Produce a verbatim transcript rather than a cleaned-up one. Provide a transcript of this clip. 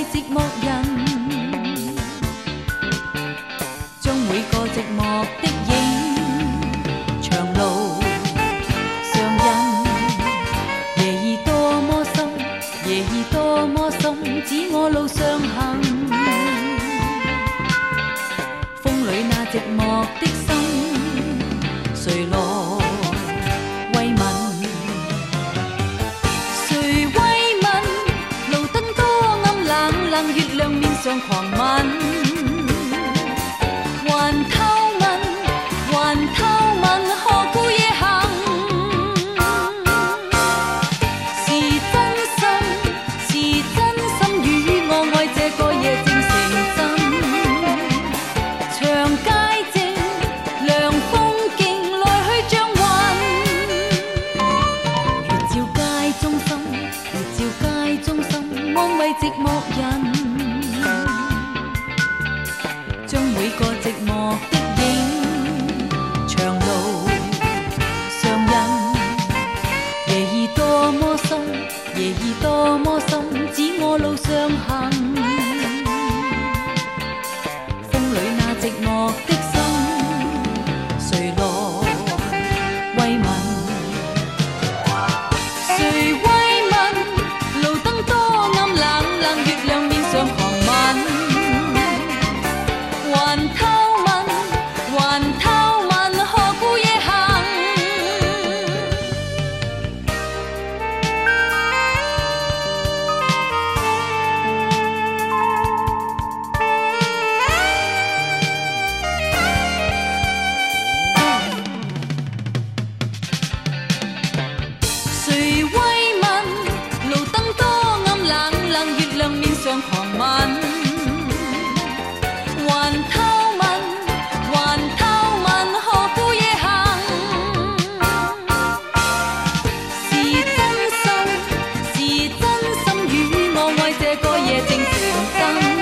寂寞人，將每個寂寞的影長路上印。夜已多麼深，夜已多麼深，指我路上行。風裏那寂寞的心，誰來慰問？誰慰問？路燈多暗冷冷，月亮面上狂吻。還偷問，還偷問，何故夜行？是真心，是真心與我愛這個夜正成真。長街正，涼風勁，來去像雲。月照街中心，月照街中心，安慰寂寞人。將每個寂寞的影長路上印。夜已多麼深，夜已多麼深，指我路上行。風裏那寂寞的心，誰來慰問？誰慰問？路燈多暗冷冷，月亮面上狂吻。還偷問，還偷問，何故夜行？誰慰問？路燈多暗冷冷，月亮面上狂吻。還偷問，還偷問，何故夜行？是真心，是真心與我愛這個夜正成真。